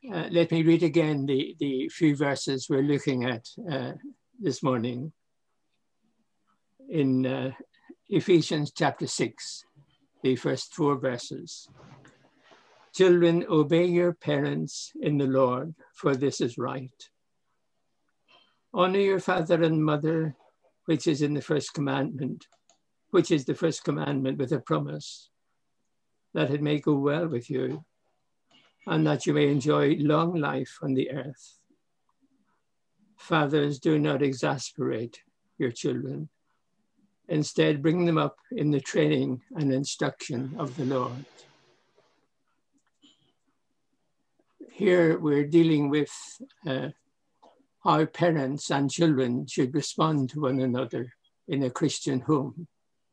Let me read again the few verses we're looking at this morning in Ephesians chapter 6, the first 4 verses. Children, obey your parents in the Lord, for this is right. Honor your father and mother, which is the first commandment with a promise, that it may go well with you, and that you may enjoy long life on the earth. Fathers, do not exasperate your children. Instead, bring them up in the training and instruction of the Lord. Here we're dealing with how parents and children should respond to one another in a Christian home.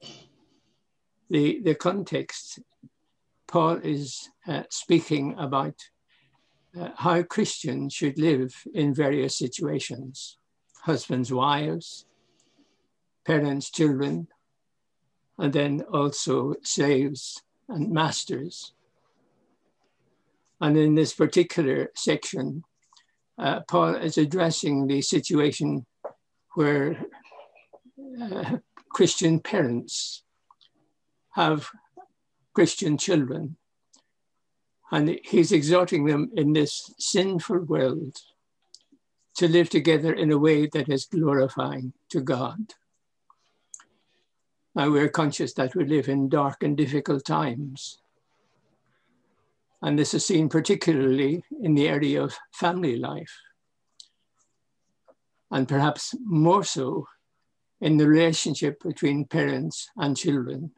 The context, Paul is speaking about how Christians should live in various situations: husbands, wives, parents, children, and then also slaves and masters. And in this particular section, Paul is addressing the situation where Christian parents have Christian children, and he's exhorting them in this sinful world to live together in a way that is glorifying to God. Now, we're conscious that we live in dark and difficult times, and this is seen particularly in the area of family life, and perhaps more so in the relationship between parents and children.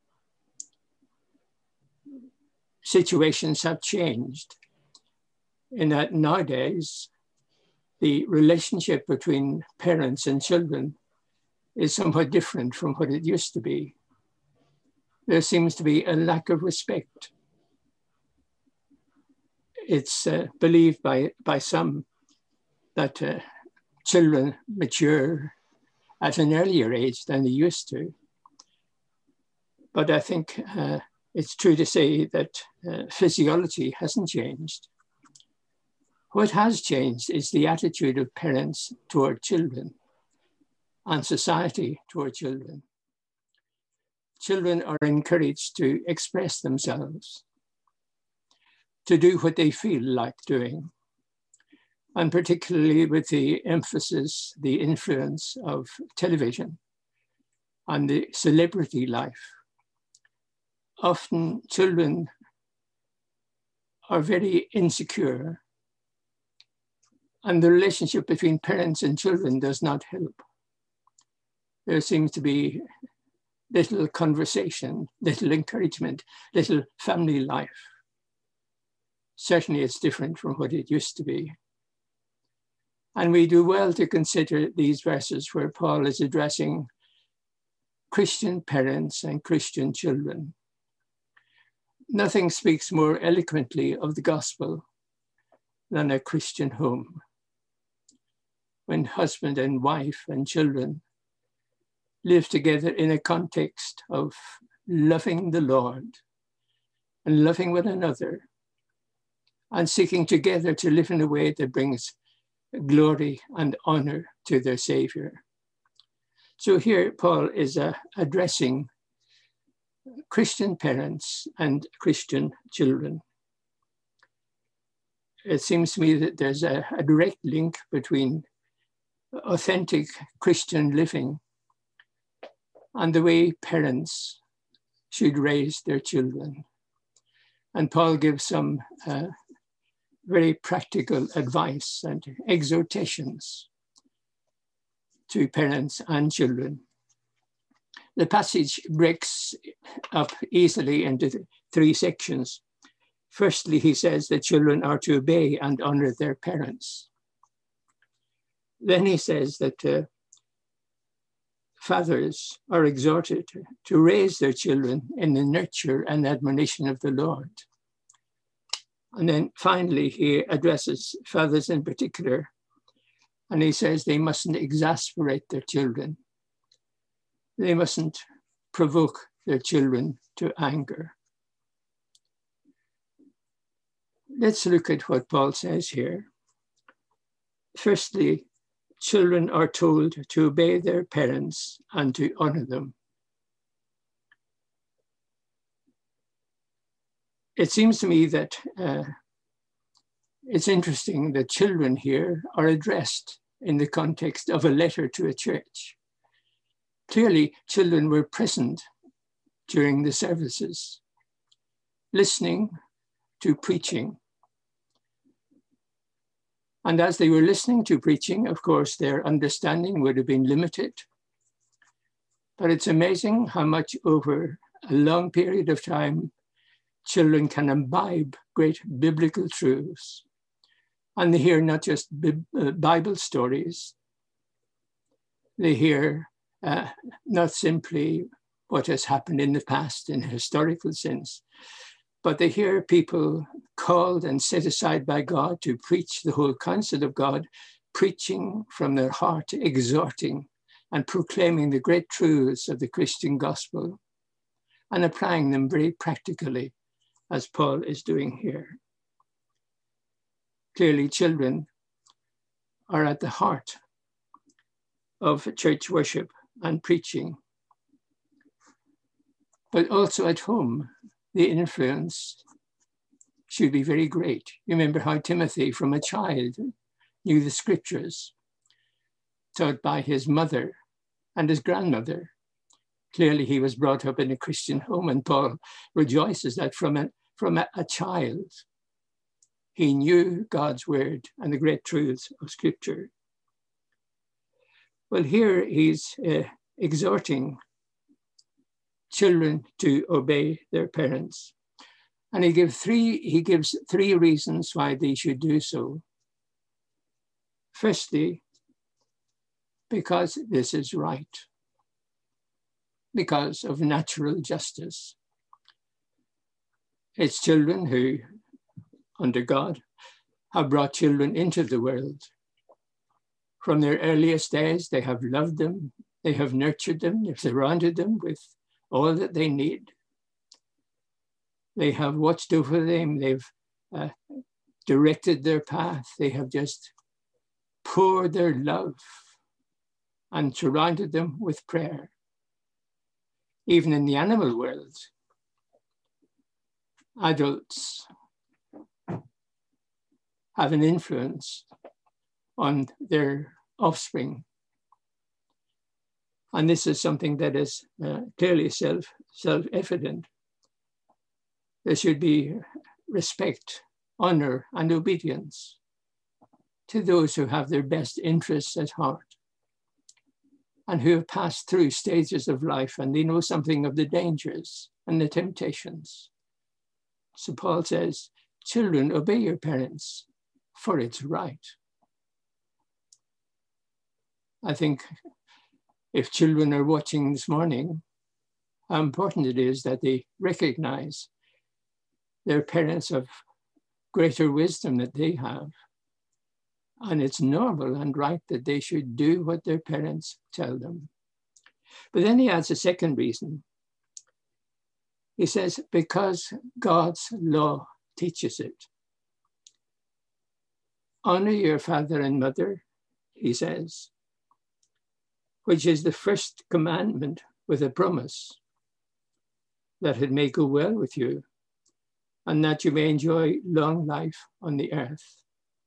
Situations have changed in that nowadays the relationship between parents and children is somewhat different from what it used to be. There seems to be a lack of respect. It's believed by some that children mature at an earlier age than they used to. But I think it's true to say that physiology hasn't changed. What has changed is the attitude of parents toward children and society toward children. Children are encouraged to express themselves, to do what they feel like doing, and particularly with the emphasis, the influence of television and the celebrity life. Often children are very insecure, and the relationship between parents and children does not help. There seems to be little conversation, little encouragement, little family life. Certainly it's different from what it used to be. And we do well to consider these verses where Paul is addressing Christian parents and Christian children. Nothing speaks more eloquently of the gospel than a Christian home, when husband and wife and children live together in a context of loving the Lord and loving one another and seeking together to live in a way that brings glory and honor to their Savior. So here Paul is addressing Christian parents and Christian children. It seems to me that there's a direct link between authentic Christian living and the way parents should raise their children. And Paul gives some very practical advice and exhortations to parents and children. The passage breaks up easily into 3 sections. Firstly, he says that children are to obey and honor their parents. Then he says that fathers are exhorted to raise their children in the nurture and admonition of the Lord. And then finally, he addresses fathers in particular, and he says they mustn't exasperate their children. They mustn't provoke their children to anger. let's look at what Paul says here. Firstly, children are told to obey their parents and to honor them. It seems to me that it's interesting that children here are addressed in the context of a letter to a church. Clearly, children were present during the services, listening to preaching. And as they were listening to preaching, of course, their understanding would have been limited. But it's amazing how much over a long period of time, children can imbibe great biblical truths. And they hear not just Bible stories. They hear not simply what has happened in the past in a historical sense, but they hear people called and set aside by God to preach the whole counsel of God, preaching from their heart, exhorting and proclaiming the great truths of the Christian gospel and applying them very practically, as Paul is doing here. Clearly, children are at the heart of church worship and preaching. But also at home, the influence should be very great. You remember how Timothy, from a child, knew the scriptures, taught by his mother and his grandmother. Clearly, he was brought up in a Christian home, and Paul rejoices that from a child, he knew God's word and the great truths of scripture. Well, here he's exhorting children to obey their parents. And he gives three reasons why they should do so. Firstly, because this is right, because of natural justice. It's children who, under God, have brought children into the world. From their earliest days, they have loved them, they have nurtured them, they've surrounded them with all that they need. They have watched over them, they've directed their path, they have just poured their love and surrounded them with prayer. Even in the animal world, adults have an influence on their offspring. And this is something that is clearly self-evident. There should be respect, honor, and obedience to those who have their best interests at heart and who have passed through stages of life and they know something of the dangers and the temptations. So Paul says, children, obey your parents, for it's right. I think if children are watching this morning, how important it is that they recognize their parents have greater wisdom that they have. And it's normal and right that they should do what their parents tell them. But then he adds a second reason. He says, because God's law teaches it. Honor your father and mother, he says, which is the first commandment with a promise that it may go well with you and that you may enjoy long life on the earth.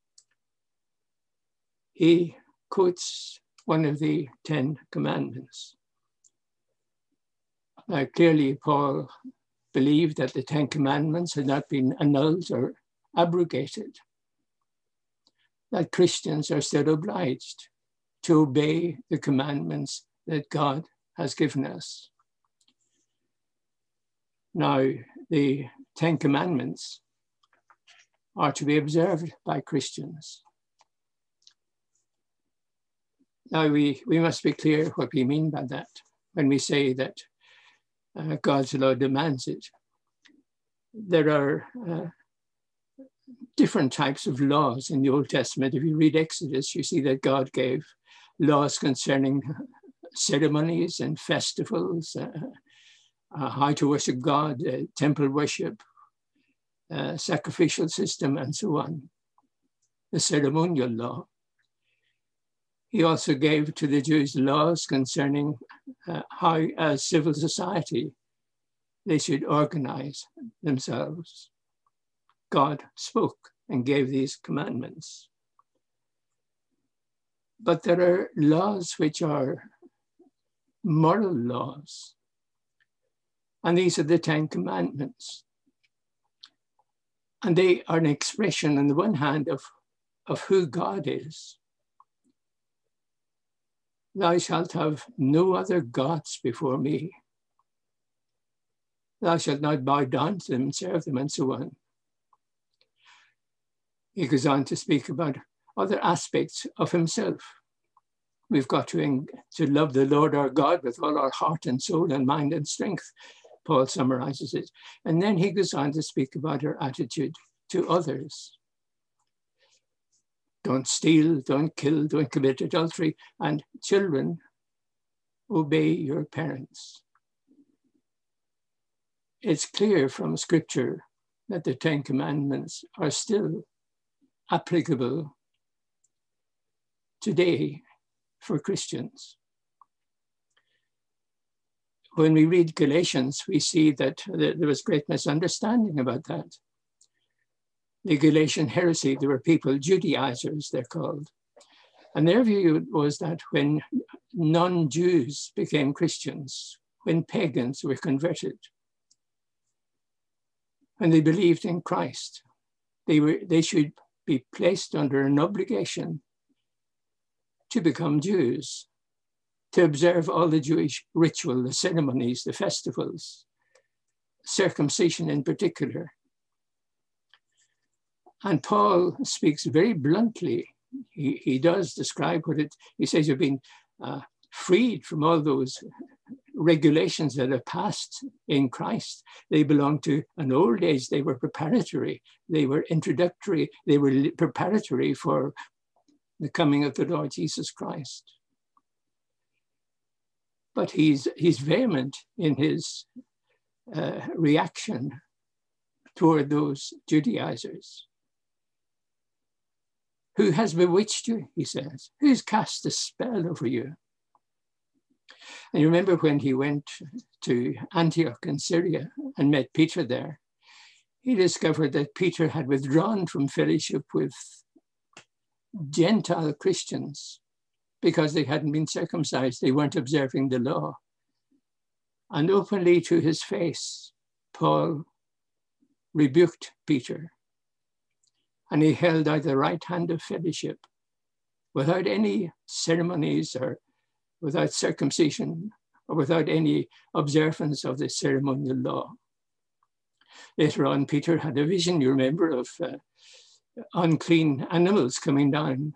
He quotes one of the 10 commandments. Now, clearly, Paul believed that the 10 commandments had not been annulled or abrogated, that Christians are still obliged to obey the commandments that God has given us. Now, the 10 commandments are to be observed by Christians. Now, we must be clear what we mean by that when we say that God's law demands it. There are different types of laws in the Old Testament. If you read Exodus, you see that God gave laws concerning ceremonies and festivals, how to worship God, temple worship, sacrificial system and so on, the ceremonial law. He also gave to the Jews laws concerning how, as civil society, they should organize themselves. God spoke and gave these commandments. But there are laws which are moral laws, and these are the 10 Commandments. And they are an expression, on the one hand, of who God is. Thou shalt have no other gods before me. Thou shalt not bow down to them and serve them, and so on. He goes on to speak about other aspects of himself. We've got to love the Lord our God with all our heart and soul and mind and strength, Paul summarizes it. And then he goes on to speak about our attitude to others. Don't steal, don't kill, don't commit adultery, and children, obey your parents. It's clear from Scripture that the 10 Commandments are still applicable today for Christians. When we read Galatians, we see that there was great misunderstanding about that. The Galatian heresy, there were people, Judaizers they're called. And their view was that when non-Jews became Christians, when pagans were converted, when they believed in Christ, they should be placed under an obligation to become Jews, to observe all the Jewish ritual, the ceremonies, the festivals, circumcision in particular. And Paul speaks very bluntly. He does describe he says you've been freed from all those regulations that are passed in Christ. They belong to an old age. They were preparatory. They were introductory. They were preparatory for the coming of the Lord Jesus Christ. But he's vehement in his reaction toward those Judaizers. Who has bewitched you, he says? Who's cast a spell over you? And you remember when he went to Antioch in Syria and met Peter there, he discovered that Peter had withdrawn from fellowship with Gentile Christians because they hadn't been circumcised. They weren't observing the law. And openly to his face, Paul rebuked Peter. And he held out the right hand of fellowship without any ceremonies or without circumcision or without any observance of the ceremonial law. Later on, Peter had a vision, you remember, of unclean animals coming down.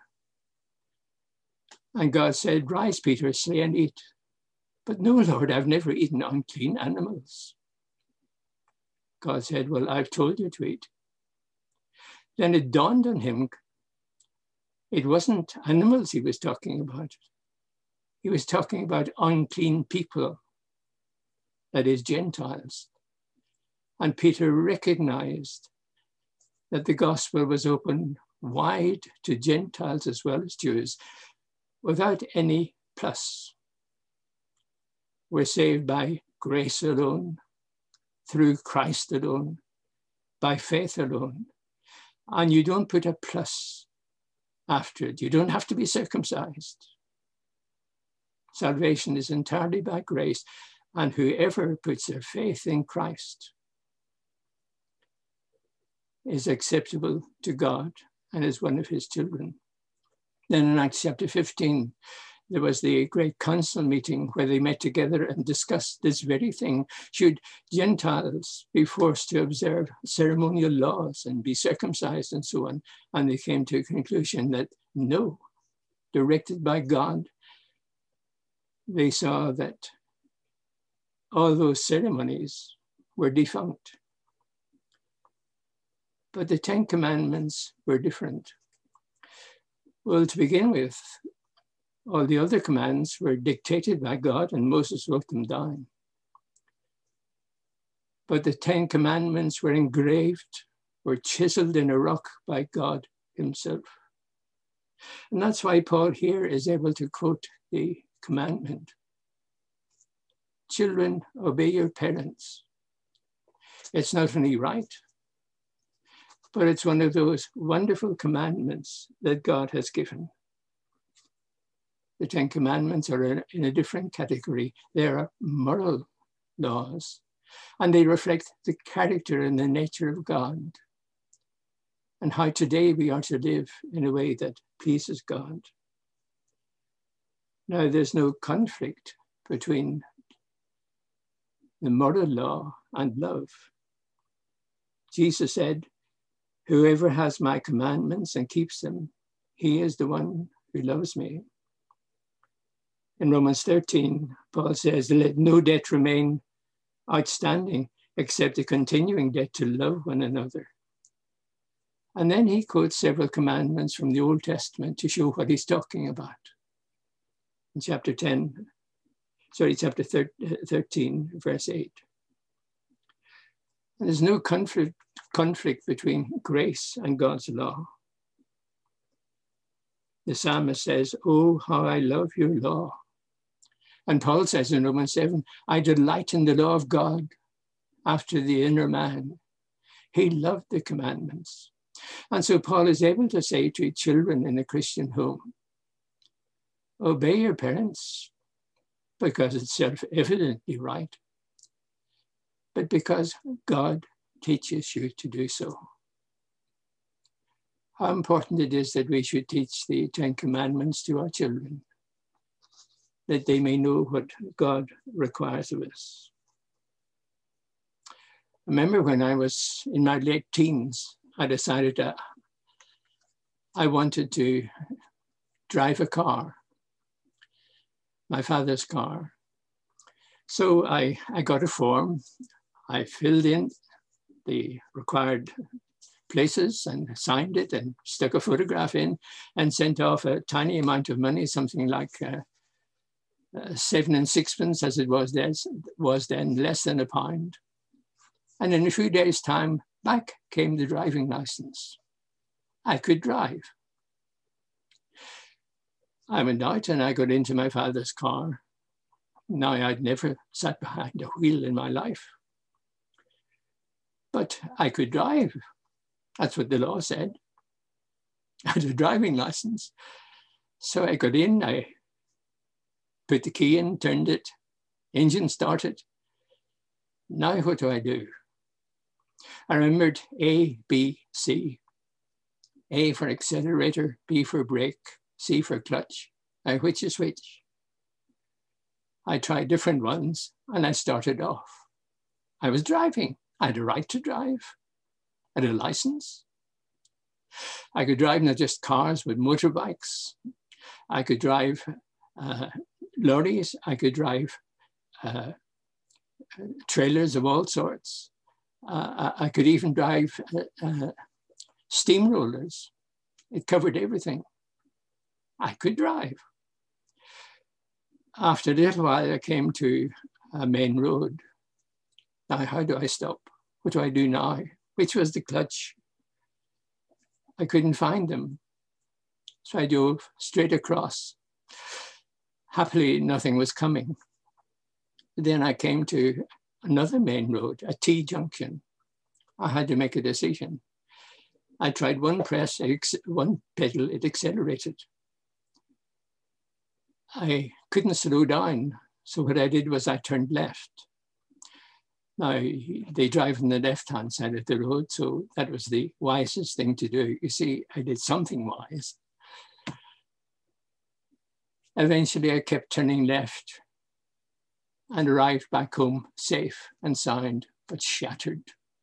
And God said, rise, Peter, slay and eat. But no, Lord, I've never eaten unclean animals. God said, well, I've told you to eat. Then it dawned on him, it wasn't animals he was talking about. He was talking about unclean people, that is, Gentiles. And Peter recognized that the gospel was open wide to Gentiles as well as Jews, without any plus. We're saved by grace alone, through Christ alone, by faith alone. And you don't put a plus after it. You don't have to be circumcised. Salvation is entirely by grace, and whoever puts their faith in Christ is acceptable to God and is one of his children. Then in Acts chapter 15, there was the great council meeting where they met together and discussed this very thing. Should Gentiles be forced to observe ceremonial laws and be circumcised and so on? And they came to a conclusion that no, directed by God, they saw that all those ceremonies were defunct. But the 10 Commandments were different. Well, to begin with, all the other commands were dictated by God and Moses wrote them down. But the 10 Commandments were engraved were chiseled in a rock by God himself. And that's why Paul here is able to quote the commandment. Children, obey your parents. It's not only right, but it's one of those wonderful commandments that God has given. The 10 Commandments are in a different category. They are moral laws, and they reflect the character and the nature of God and how today we are to live in a way that pleases God. Now, there's no conflict between the moral law and love. Jesus said, whoever has my commandments and keeps them, he is the one who loves me. In Romans 13, Paul says, let no debt remain outstanding except a continuing debt to love one another. And then he quotes several commandments from the Old Testament to show what he's talking about. In chapter 13, verse 8. And there's no conflict between grace and God's law. The psalmist says, oh, how I love your law. And Paul says in Romans 7, I delight in the law of God after the inner man. He loved the commandments. And so Paul is able to say to children in a Christian home, obey your parents because it's self-evidently right, but because God teaches you to do so. How important it is that we should teach the 10 Commandments to our children, that they may know what God requires of us. I remember when I was in my late teens, I decided that I wanted to drive a car, my father's car. So I got a form, I filled in the required places and signed it and stuck a photograph in and sent off a tiny amount of money, something like 7 and 6pence as it was then, less than £1. And in a few days' time, back came the driving license. I could drive. I went out and I got into my father's car. Now, I'd never sat behind a wheel in my life, but I could drive. That's what the law said. I had a driving license. So I got in, I put the key in, turned it, engine started. Now what do I do? I remembered A, B, C. A for accelerator, B for brake, C for clutch. Now which is which? I tried different ones and I started off. I was driving. I had a right to drive. I had a license. I could drive not just cars, but motorbikes. I could drive lorries. I could drive trailers of all sorts. I could even drive steamrollers. It covered everything. I could drive. After a little while, I came to a main road. Now, how do I stop? What do I do now? Which was the clutch? I couldn't find them. So I drove straight across. Happily, nothing was coming. Then I came to another main road, a T-junction. I had to make a decision. I tried one press, one pedal, it accelerated. I couldn't slow down. So what I did was I turned left. Now, they drive on the left-hand side of the road, so that was the wisest thing to do. You see, I did something wise. Eventually, I kept turning left and arrived back home safe and sound, but shattered.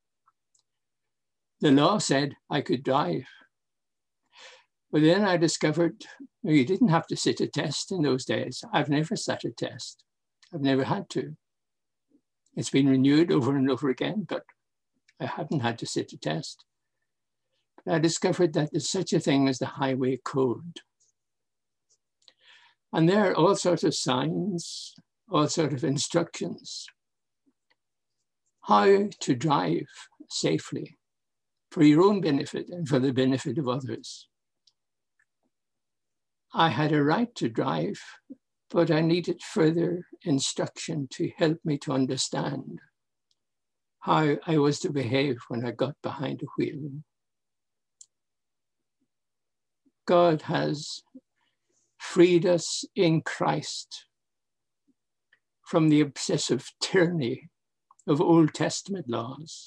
The law said I could drive. But then I discovered you didn't have to sit a test in those days. I've never sat a test. I've never had to. It's been renewed over and over again, but I haven't had to sit a test. But I discovered that there's such a thing as the highway code. And there are all sorts of signs, all sorts of instructions, how to drive safely. for your own benefit and for the benefit of others. I had a right to drive, but I needed further instruction to help me to understand how I was to behave when I got behind a wheel. God has freed us in Christ from the obsessive tyranny of Old Testament laws.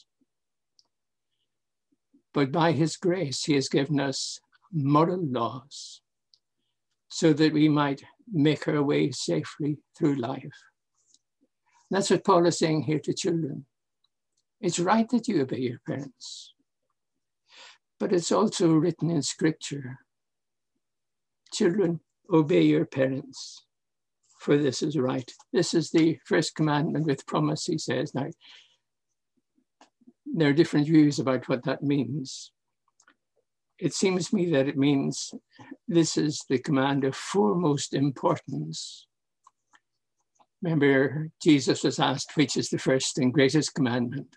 But by his grace, he has given us moral laws so that we might make our way safely through life. That's what Paul is saying here to children. It's right that you obey your parents, but it's also written in Scripture. Children, obey your parents, for this is right. This is the first commandment with promise, he says. Now, there are different views about what that means. It seems to me that it means this is the command of foremost importance. Remember, Jesus was asked which is the first and greatest commandment.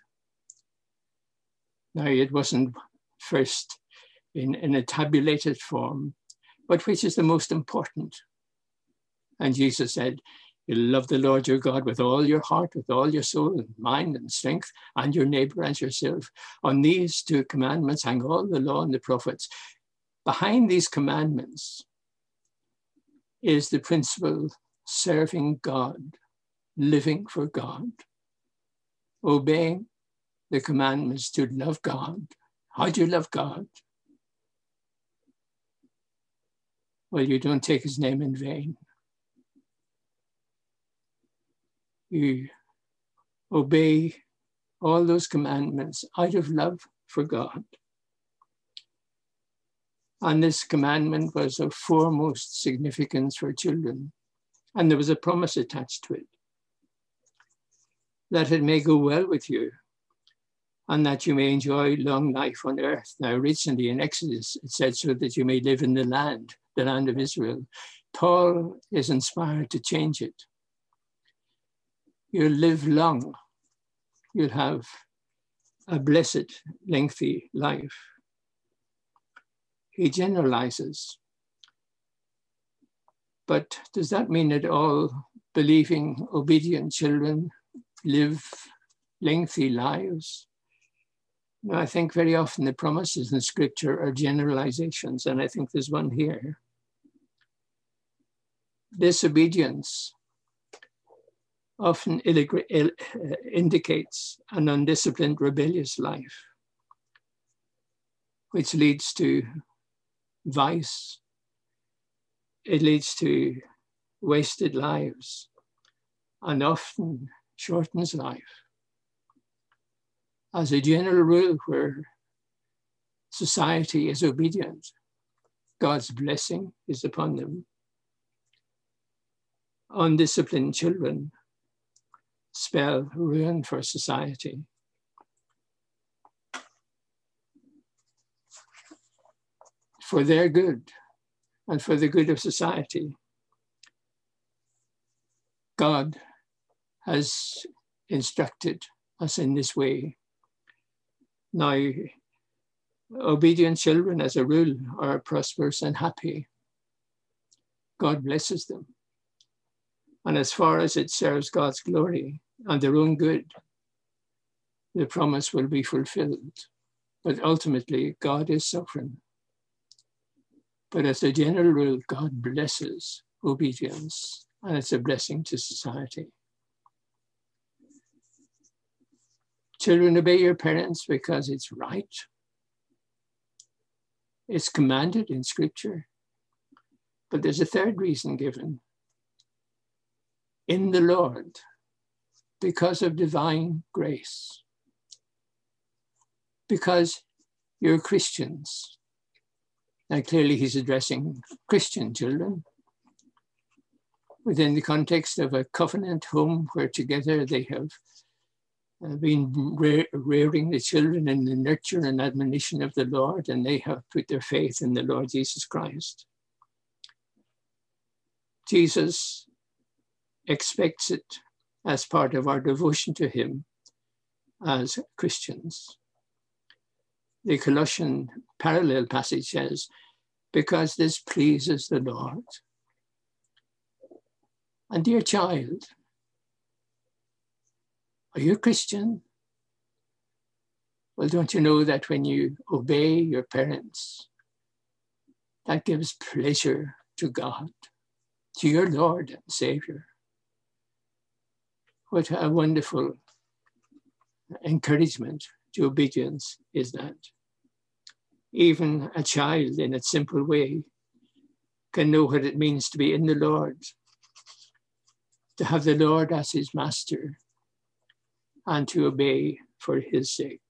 Now, it wasn't first in a tabulated form, but which is the most important? And Jesus said, you love the Lord your God with all your heart, with all your soul and mind and strength, and your neighbor as yourself. On these two commandments hang all the law and the prophets. Behind these commandments is the principle serving God, living for God, obeying the commandments to love God. How do you love God? Well, you don't take his name in vain. You obey all those commandments out of love for God. And this commandment was of foremost significance for children. And there was a promise attached to it, that it may go well with you and that you may enjoy long life on earth. Now, originally in Exodus, it said so that you may live in the land of Israel. Paul is inspired to change it. You'll live long. You'll have a blessed, lengthy life. He generalizes. But does that mean that all believing, obedient children live lengthy lives? No, I think very often the promises in Scripture are generalizations, and I think there's one here. Disobedience often indicates an undisciplined, rebellious life, which leads to vice. It leads to wasted lives and often shortens life. As a general rule, where society is obedient, God's blessing is upon them. Undisciplined children spell ruin for society. For their good and for the good of society, God has instructed us in this way. Now, obedient children as a rule are prosperous and happy. God blesses them. And as far as it serves God's glory and their own good, the promise will be fulfilled. But ultimately, God is sovereign. But as a general rule, God blesses obedience, and it's a blessing to society. Children, obey your parents because it's right. It's commanded in Scripture. But there's a third reason given. In the Lord, because of divine grace. Because you're Christians. Now, clearly he's addressing Christian children within the context of a covenant home where together they have been rearing the children in the nurture and admonition of the Lord, and they have put their faith in the Lord Jesus Christ. Jesus expects it as part of our devotion to him as Christians. the Colossian parallel passage says, because this pleases the Lord. And dear child, are you a Christian? Well, don't you know that when you obey your parents, that gives pleasure to God, to your Lord and Savior? What a wonderful encouragement to obedience is that. Even a child in a simple way can know what it means to be in the Lord, to have the Lord as his master, and to obey for his sake.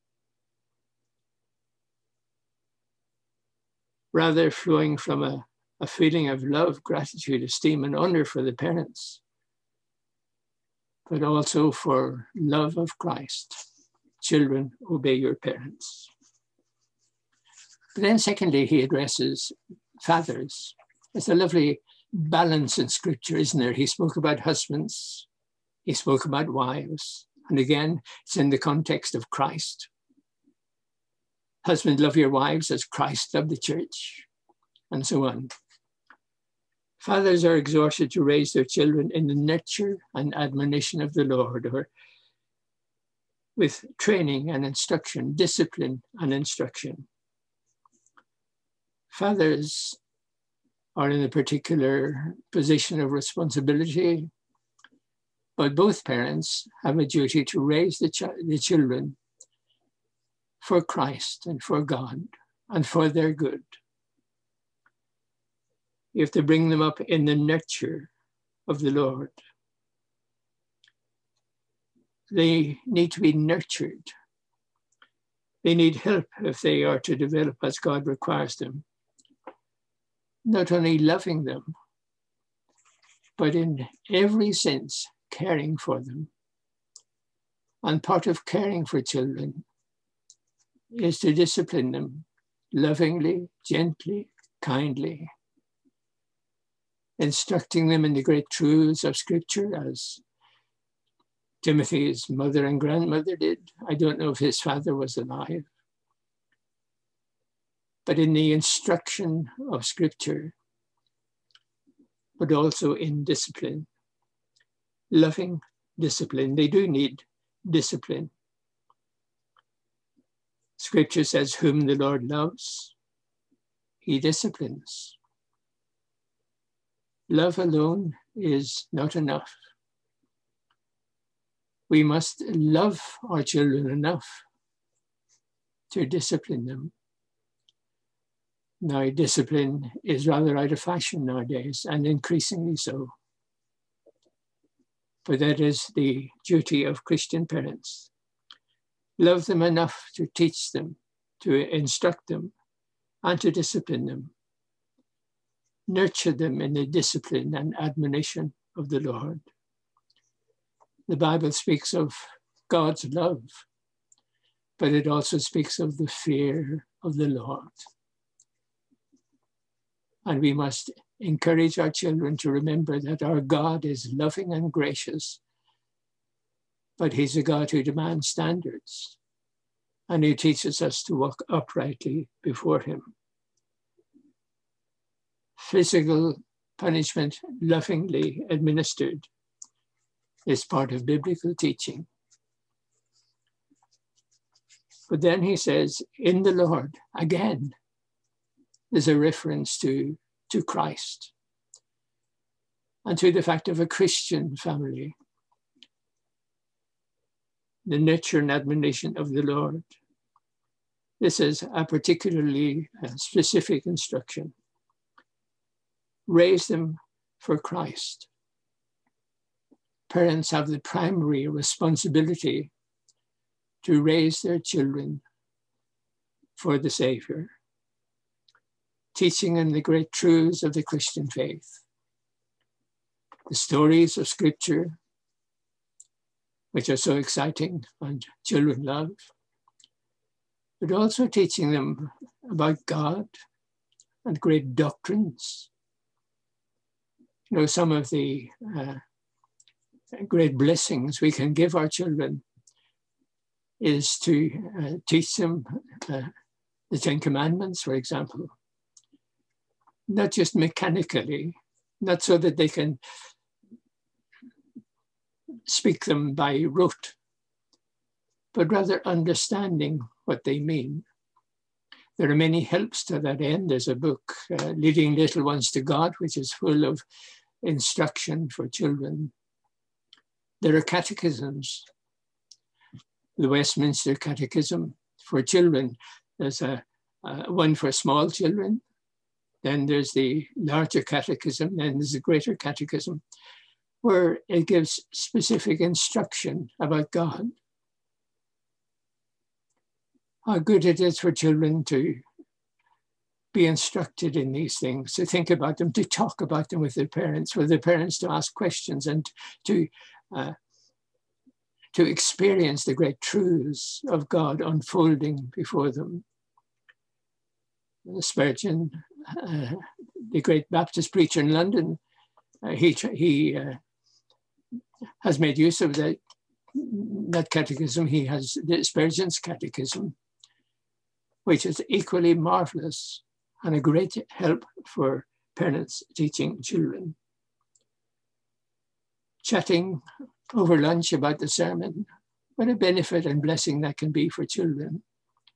Rather flowing from a feeling of love, gratitude, esteem, and honor for the parents, but also for love of Christ. Children, obey your parents. But then secondly, he addresses fathers. There's a lovely balance in Scripture, isn't there? He spoke about husbands, he spoke about wives, and again, it's in the context of Christ. Husbands, love your wives as Christ loved the church, and so on. Fathers are exhorted to raise their children in the nurture and admonition of the Lord, or with training and instruction, discipline and instruction. Fathers are in a particular position of responsibility, but both parents have a duty to raise the children for Christ and for God and for their good. You have to bring them up in the nurture of the Lord. They need to be nurtured. They need help if they are to develop as God requires them. Not only loving them, but in every sense, caring for them. And part of caring for children is to discipline them lovingly, gently, kindly, instructing them in the great truths of Scripture, as Timothy's mother and grandmother did. I don't know if his father was alive. But in the instruction of Scripture, but also in discipline, loving discipline. They do need discipline. Scripture says, whom the Lord loves, he disciplines. Love alone is not enough. We must love our children enough to discipline them. Now, discipline is rather out of fashion nowadays, and increasingly so. But that is the duty of Christian parents. Love them enough to teach them, to instruct them, and to discipline them. Nurture them in the discipline and admonition of the Lord. The Bible speaks of God's love, but it also speaks of the fear of the Lord. And we must encourage our children to remember that our God is loving and gracious, but he's a God who demands standards, and he teaches us to walk uprightly before him. Physical punishment, lovingly administered, is part of biblical teaching. But then he says, in the Lord, again, there's a reference to Christ and to the fact of a Christian family. The nurture and admonition of the Lord. This is a particularly specific instruction. Raise them for Christ. Parents have the primary responsibility to raise their children for the Savior, teaching them the great truths of the Christian faith, the stories of Scripture, which are so exciting and children love, but also teaching them about God and great doctrines. You know, some of the great blessings we can give our children is to teach them the Ten Commandments, for example, not just mechanically, not so that they can speak them by rote, but rather understanding what they mean. There are many helps to that end. There's a book, Leading Little Ones to God, which is full of instruction for children. There are catechisms. The Westminster Catechism for children. There's one for small children. Then there's the larger catechism. Then there's the greater catechism, where it gives specific instruction about God. How good it is for children to be instructed in these things, to think about them, to talk about them with their parents, for their parents to ask questions and to experience the great truths of God unfolding before them. Spurgeon, the great Baptist preacher in London, he has made use of that catechism. He has the Spurgeon's catechism, which is equally marvelous and a great help for parents teaching children. Chatting over lunch about the sermon, what a benefit and blessing that can be for children.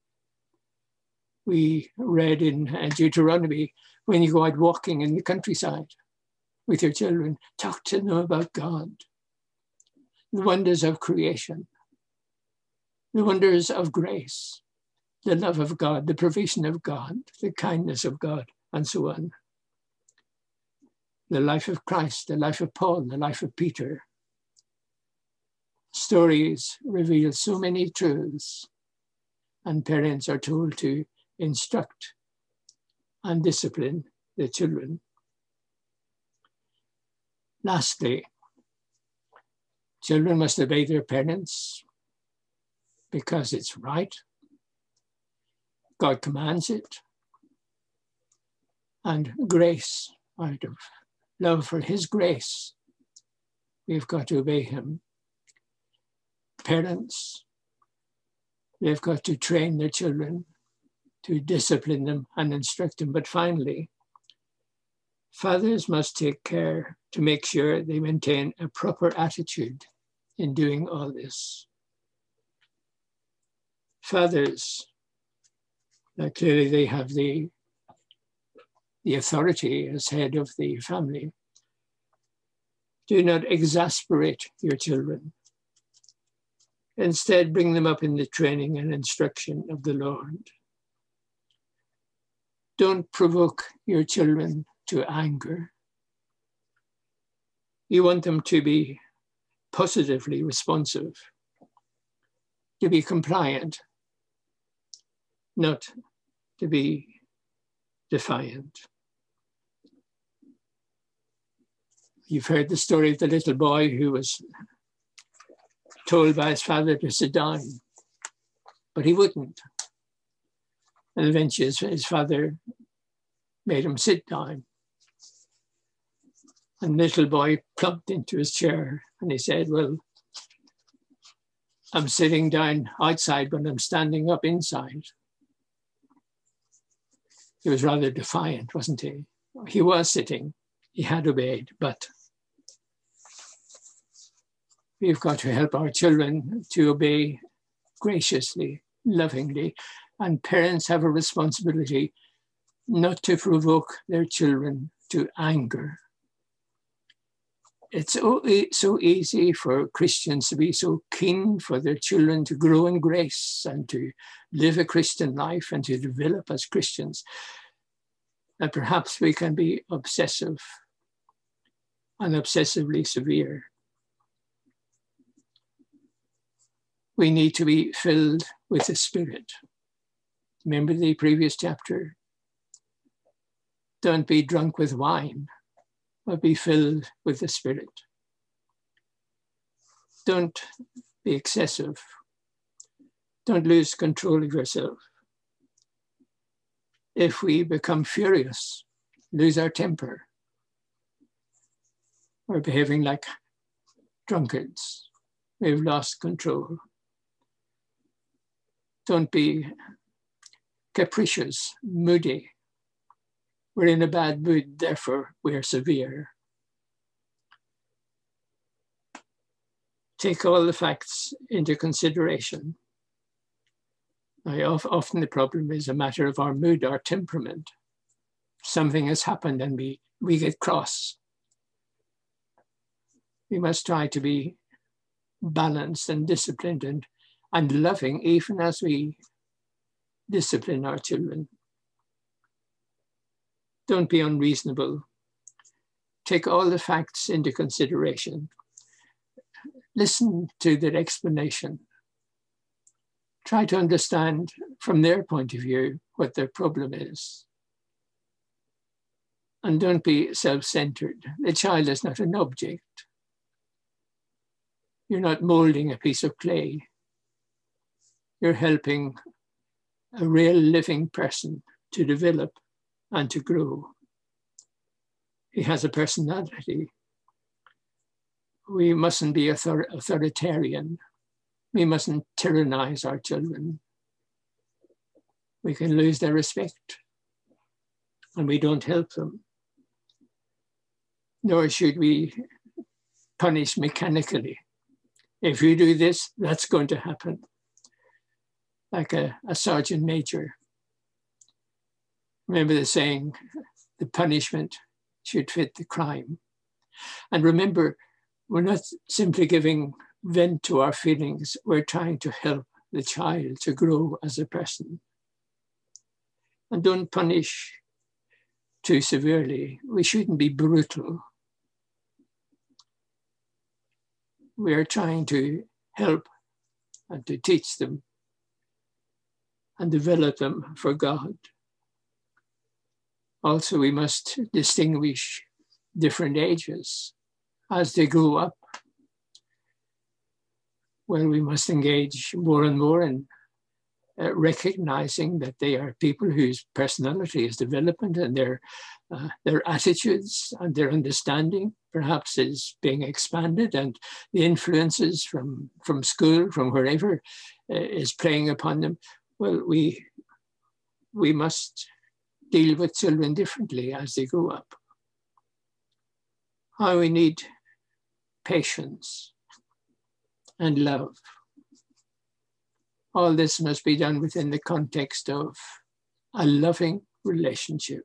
We read in Deuteronomy, when you go out walking in the countryside with your children, talk to them about God, the wonders of creation, the wonders of grace, the love of God, the provision of God, the kindness of God, and so on. The life of Christ, the life of Paul, the life of Peter. Stories reveal so many truths, and parents are told to instruct and discipline their children. Lastly, children must obey their parents because it's right. God commands it. And grace, out of love for his grace, we've got to obey him. Parents, they've got to train their children, to discipline them and instruct them. But finally, fathers must take care to make sure they maintain a proper attitude in doing all this. Fathers, clearly they have the authority as head of the family. Do not exasperate your children. Instead, bring them up in the training and instruction of the Lord. Don't provoke your children to anger. You want them to be positively responsive, to be compliant, not to be defiant. You've heard the story of the little boy who was told by his father to sit down, but he wouldn't. And eventually his father made him sit down. And the little boy plumped into his chair and he said, well, I'm sitting down outside, but I'm standing up inside. He was rather defiant, wasn't he? He was sitting, he had obeyed, but we've got to help our children to obey graciously, lovingly, and parents have a responsibility not to provoke their children to anger. It's so easy for Christians to be so keen for their children to grow in grace and to live a Christian life and to develop as Christians. And perhaps we can be obsessive and obsessively severe. We need to be filled with the Spirit. Remember the previous chapter? Don't be drunk with wine, but be filled with the Spirit. Don't be excessive. Don't lose control of yourself. If we become furious, lose our temper, or behaving like drunkards, we've lost control. Don't be capricious, moody. We're in a bad mood, therefore we're severe. Take all the facts into consideration. Often the problem is a matter of our mood, our temperament. Something has happened and we get cross. We must try to be balanced and disciplined and loving even as we discipline our children. Don't be unreasonable. Take all the facts into consideration. Listen to their explanation. Try to understand from their point of view what their problem is. And don't be self-centered. The child is not an object. You're not molding a piece of clay. You're helping a real living person to develop and to grow. He has a personality. We mustn't be authoritarian. We mustn't tyrannize our children. We can lose their respect and we don't help them. Nor should we punish mechanically. If you do this, that's going to happen. Like a sergeant major. Remember the saying, the punishment should fit the crime. And remember, we're not simply giving vent to our feelings, we're trying to help the child to grow as a person. And don't punish too severely. We shouldn't be brutal. We are trying to help and to teach them and develop them for God. Also, we must distinguish different ages as they grow up. Well, we must engage more and more in recognizing that they are people whose personality is development and their attitudes and their understanding perhaps is being expanded, and the influences from school, from wherever, is playing upon them. Well, we must deal with children differently as they grow up. How we need patience and love. All this must be done within the context of a loving relationship,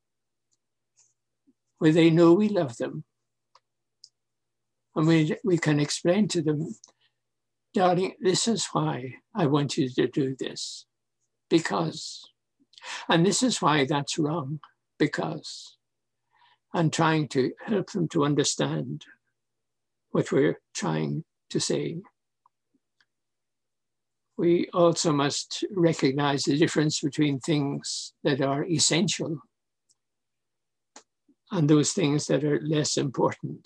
where they know we love them. And we can explain to them, darling, this is why I want you to do this. Because. And this is why that's wrong. Because. And trying to help them to understand what we're trying to say. We also must recognize the difference between things that are essential and those things that are less important.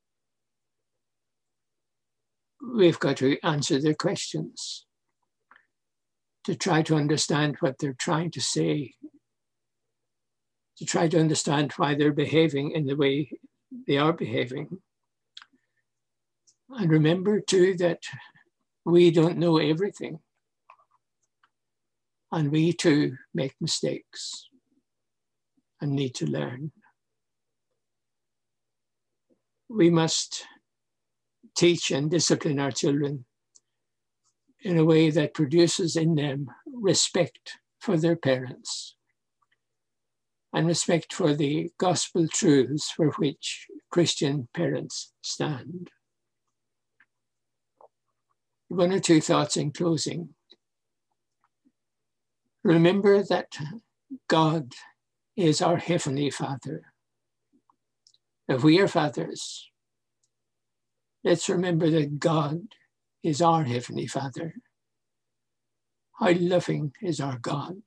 We've got to answer their questions, to try to understand what they're trying to say, to try to understand why they're behaving in the way they are behaving. And remember too that we don't know everything. And we too make mistakes and need to learn. We must teach and discipline our children in a way that produces in them respect for their parents and respect for the gospel truths for which Christian parents stand. One or two thoughts in closing. Remember that God is our Heavenly Father. If we are fathers, let's remember that God is our Heavenly Father. How loving is our God.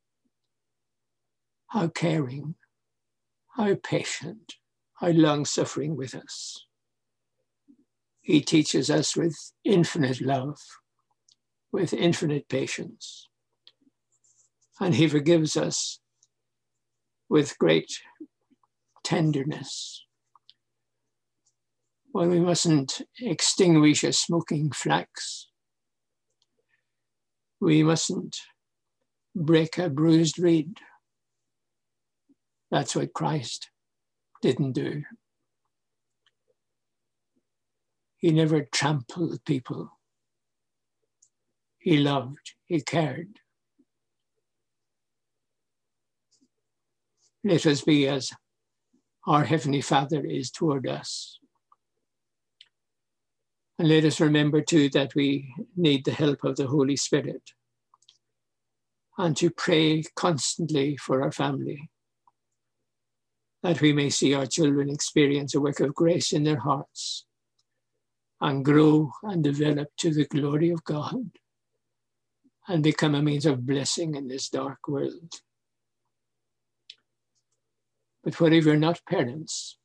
How caring, how patient, how long-suffering with us. He teaches us with infinite love, with infinite patience. And he forgives us with great tenderness. Well, we mustn't extinguish a smoking flax. We mustn't break a bruised reed. That's what Christ didn't do. He never trampled people. He loved, he cared. Let us be as our Heavenly Father is toward us. And let us remember too that we need the help of the Holy Spirit and to pray constantly for our family, that we may see our children experience a work of grace in their hearts and grow and develop to the glory of God and become a means of blessing in this dark world. But what if you're not parents?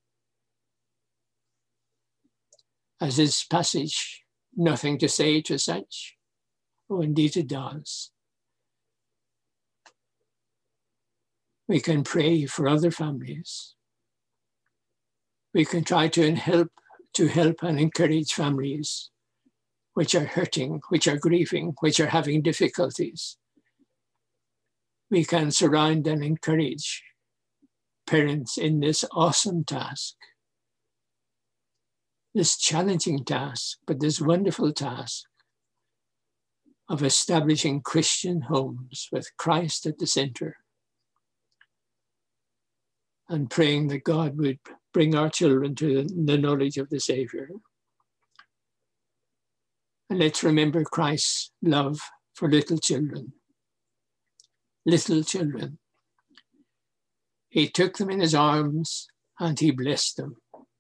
Has this passage nothing to say to such? Oh, indeed it does. We can pray for other families. We can try to help and encourage families which are hurting, which are grieving, which are having difficulties. We can surround and encourage parents in this awesome task, this challenging task, but this wonderful task of establishing Christian homes with Christ at the center, and praying that God would bring our children to the knowledge of the Savior. And let's remember Christ's love for little children. Little children. He took them in his arms and he blessed them.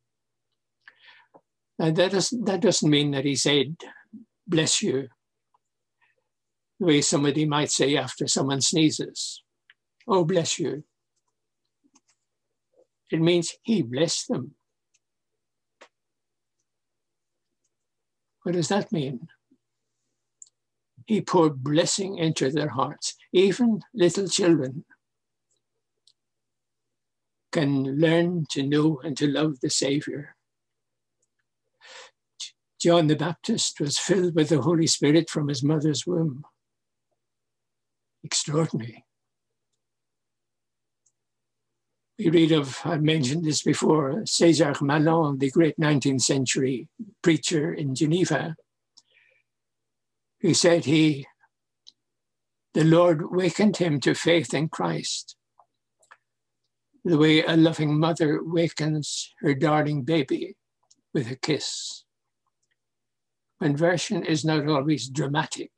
Now that doesn't mean that he said, bless you, the way somebody might say after someone sneezes, oh, bless you. It means he blessed them. What does that mean? He poured blessing into their hearts. Even little children can learn to know and to love the Savior. John the Baptist was filled with the Holy Spirit from his mother's womb. Extraordinary. We read of, I mentioned this before, César Malan, the great 19th century preacher in Geneva, who said the Lord wakened him to faith in Christ, the way a loving mother wakens her darling baby with a kiss. Conversion is not always dramatic.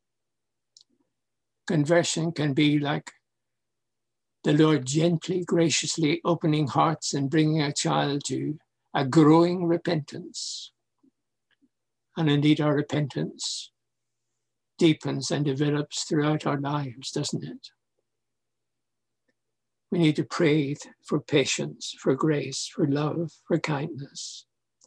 Conversion can be like the Lord gently, graciously opening hearts and bringing a child to a growing repentance. And indeed, our repentance deepens and develops throughout our lives, doesn't it? We need to pray for patience, for grace, for love, for kindness.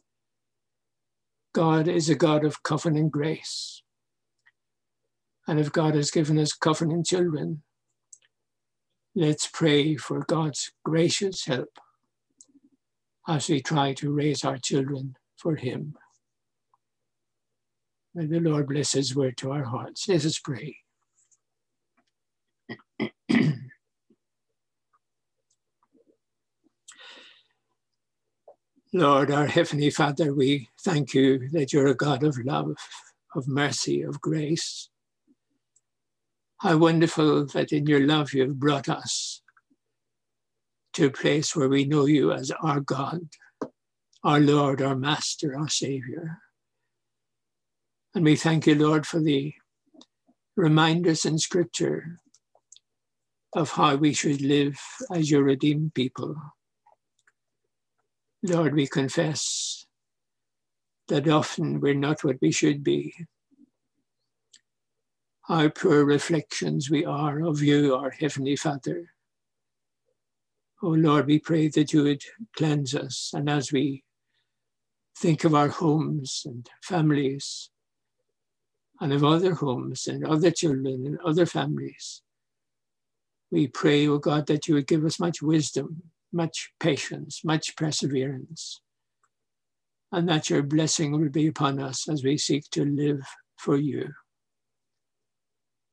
God is a God of covenant grace. And if God has given us covenant children, let's pray for God's gracious help as we try to raise our children for him. May the Lord bless his word to our hearts. Let us pray. Lord, our Heavenly Father, we thank you that you're a God of love, of mercy, of grace. How wonderful that in your love you have brought us to a place where we know you as our God, our Lord, our Master, our Savior. And we thank you, Lord, for the reminders in Scripture of how we should live as your redeemed people. Lord, we confess that often we're not what we should be. How poor reflections we are of you, our Heavenly Father. Oh Lord, we pray that you would cleanse us. And as we think of our homes and families, and of other homes and other children and other families, we pray, oh God, that you would give us much wisdom, much patience, much perseverance, and that your blessing will be upon us as we seek to live for you.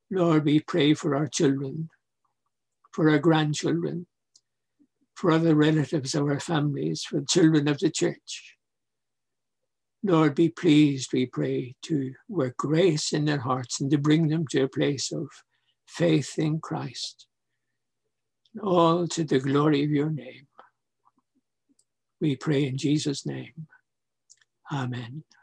Lord, we pray for our children, for our grandchildren, for other relatives of our families, for children of the church. Lord, be pleased, we pray, to work grace in their hearts and to bring them to a place of faith in Christ, all to the glory of your name. We pray in Jesus' name. Amen.